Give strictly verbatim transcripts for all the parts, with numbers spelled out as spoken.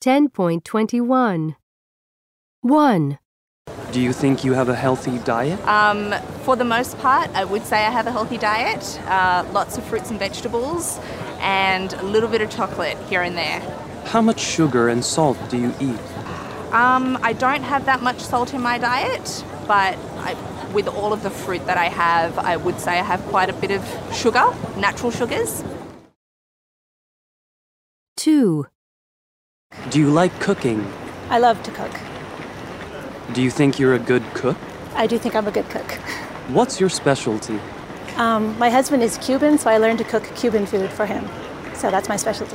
ten point twenty-one. one. Do you think you have a healthy diet? Um, for the most part, I would say I have a healthy diet. Uh, lots of fruits and vegetables, and a little bit of chocolate here and there. How much sugar and salt do you eat? Um, I don't have that much salt in my diet, but I, with all of the fruit that I have, I would say I have quite a bit of sugar, natural sugars. two. Do you like cooking? I love to cook. Do you think you're a good cook? I do think I'm a good cook. What's your specialty? Um, my husband is Cuban, so I learned to cook Cuban food for him. So that's my specialty.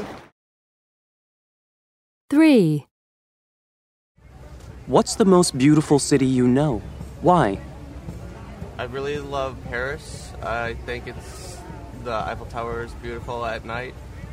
three. What's the most beautiful city you know? Why? I really love Paris. I think it's the Eiffel Tower is beautiful at night.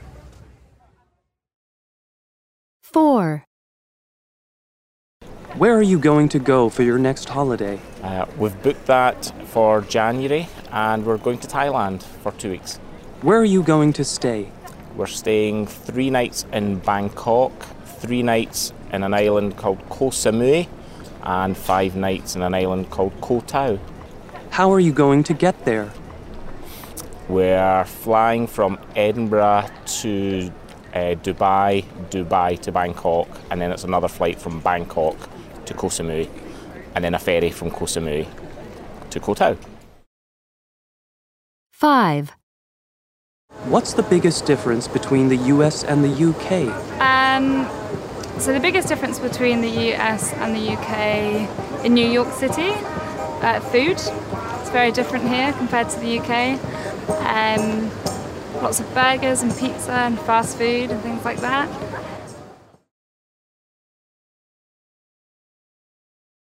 four. Where are you going to go for your next holiday? Uh, we've booked that for January and we're going to Thailand for two weeks. Where are you going to stay? We're staying three nights in Bangkok, three nights in an island called Koh Samui, and five nights in an island called Koh Tao. How are you going to get there? We're flying from Edinburgh to uh, Dubai, Dubai to Bangkok, and then it's another flight from Bangkok to Koh Samui, and then a ferry from Koh Samui to Koh Tao. five. What's the biggest difference between the U S and the U K? Um, so the biggest difference between the U S and the U K in New York City, uh, food. It's very different here compared to the U K. Um, lots of burgers and pizza and fast food and things like that.